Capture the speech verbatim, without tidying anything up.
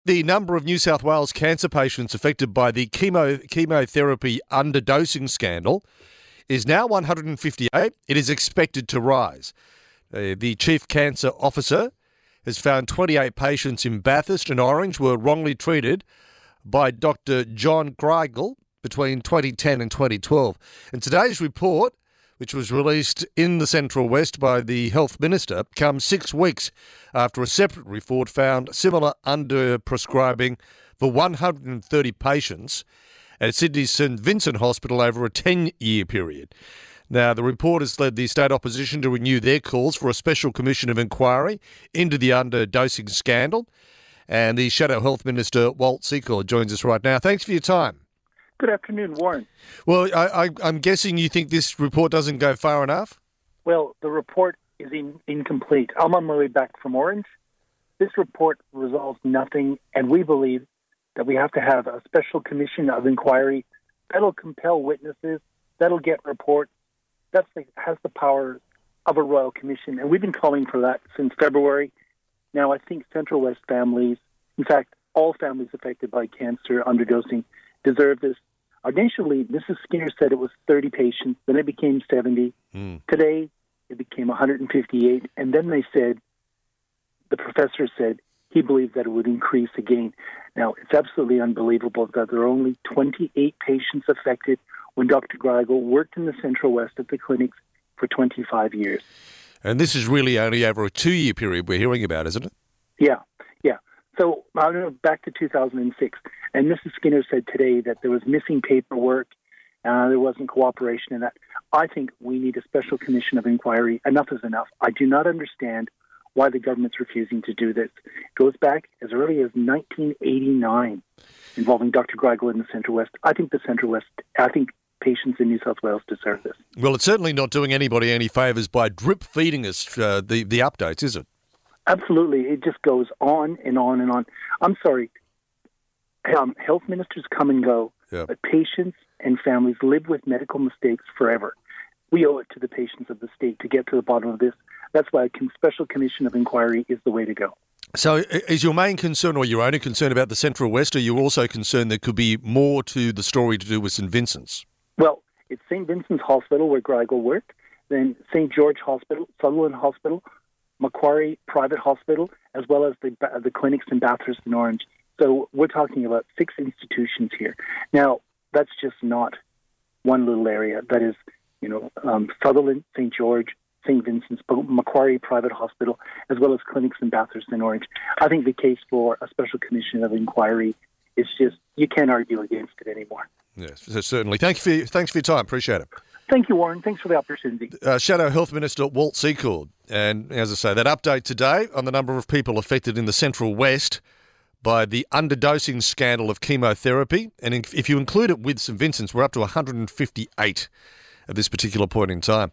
The number of New South Wales cancer patients affected by the chemo, chemotherapy underdosing scandal is now one hundred fifty-eight. It is expected to rise. Uh, the Chief Cancer Officer has found twenty-eight patients in Bathurst and Orange were wrongly treated by Doctor John Greigel between twenty ten and twenty twelve. And today's report, which was released in the Central West by the Health Minister, comes six weeks after a separate report found similar under-prescribing for one hundred thirty patients at Sydney's St Vincent Hospital over a ten-year period. Now, the report has led the state opposition to renew their calls for a special commission of inquiry into the underdosing scandal. And the Shadow Health Minister, Walt Secord, joins us right now. Thanks for your time. Good afternoon, Warren. Well, I, I, I'm guessing you think this report doesn't go far enough? Well, the report is in, incomplete. I'm on my way back from Orange. This report resolves nothing, and we believe that we have to have a special commission of inquiry that'll compel witnesses, that'll get reports, that has the power of a royal commission. And we've been calling for that since February. Now, I think Central West families, in fact, all families affected by cancer underdosing, deserve this. Initially, Missus Skinner said it was thirty patients, then it became seventy. Mm. Today, it became one hundred fifty-eight, and then they said, the professor said, he believed that it would increase again. Now, it's absolutely unbelievable that there are only twenty-eight patients affected when Doctor Greigel worked in the Central West at the clinics for twenty-five years. And this is really only over a two-year period we're hearing about, isn't it? Yeah, yeah. So I'll go back to two thousand six, and Missus Skinner said today that there was missing paperwork, uh, there wasn't cooperation in that. I think we need a special commission of inquiry. Enough is enough. I do not understand why the government's refusing to do this. It goes back as early as nineteen eighty-nine, involving Doctor Greigel in the Central West. I think the Central West, I think patients in New South Wales deserve this. Well, it's certainly not doing anybody any favours by drip feeding us uh, the, the updates, is it? Absolutely. It just goes on and on and on. I'm sorry. Um, health ministers come and go, yeah. But patients and families live with medical mistakes forever. We owe it to the patients of the state to get to the bottom of this. That's why a special commission of inquiry is the way to go. So is your main concern or your only concern about the Central West, or are you also concerned there could be more to the story to do with St Vincent's? Well, it's St Vincent's Hospital where Greigel worked, then Saint George Hospital, Sutherland Hospital, Macquarie Private Hospital, as well as the the clinics in Bathurst and Orange. So we're talking about six institutions here. Now, that's just not one little area. That is, you know, um, Sutherland, Saint George, Saint Vincent's, Macquarie Private Hospital, as well as clinics in Bathurst and Orange. I think the case for a special commission of inquiry is just, you can't argue against it anymore. Yes, certainly. Thank you for your, thanks for your time. Appreciate it. Thank you, Warren. Thanks for the opportunity. Uh, Shadow Health Minister Walt Secord. And as I say, that update today on the number of people affected in the Central West by the underdosing scandal of chemotherapy. And if you include it with St Vincent's, we're up to one hundred fifty-eight at this particular point in time.